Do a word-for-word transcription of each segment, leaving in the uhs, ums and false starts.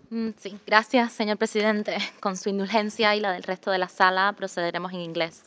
Mm, sí, gracias, señor presidente. Con su indulgencia y la del resto de la sala, procederemos en inglés.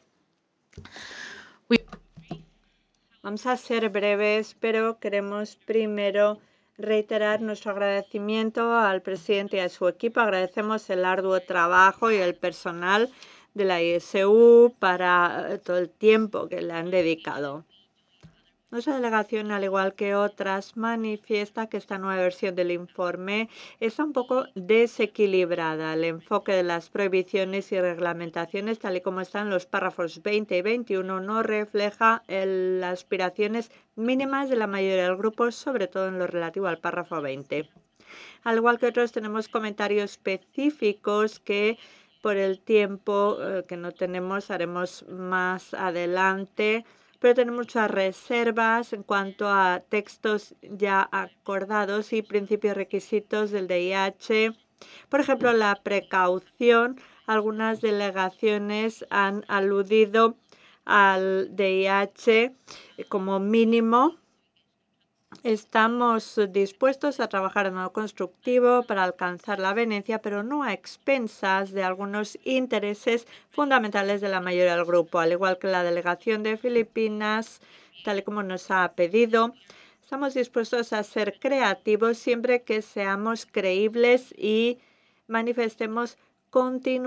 Vamos a ser breves, pero queremos primero reiterar nuestro agradecimiento al presidente y a su equipo. Agradecemos el arduo trabajo y el personal de la I S U para todo el tiempo que le han dedicado. Nuestra delegación, al igual que otras, manifiesta que esta nueva versión del informe está un poco desequilibrada. El enfoque de las prohibiciones y reglamentaciones, tal y como están los párrafos veinte y veintiuno, no refleja el, las aspiraciones mínimas de la mayoría del grupo, sobre todo en lo relativo al párrafo veinte. Al igual que otros, tenemos comentarios específicos que por el tiempo eh, que no tenemos haremos más adelante, pero tenemos muchas reservas en cuanto a textos ya acordados y principios requisitos del D I H. Por ejemplo, la precaución. Algunas delegaciones han aludido al D I H como mínimo. Estamos dispuestos a trabajar de modo constructivo para alcanzar la venecia, pero no a expensas de algunos intereses fundamentales de la mayoría del grupo, al igual que la delegación de Filipinas, tal y como nos ha pedido. Estamos dispuestos a ser creativos siempre que seamos creíbles y manifestemos continuidad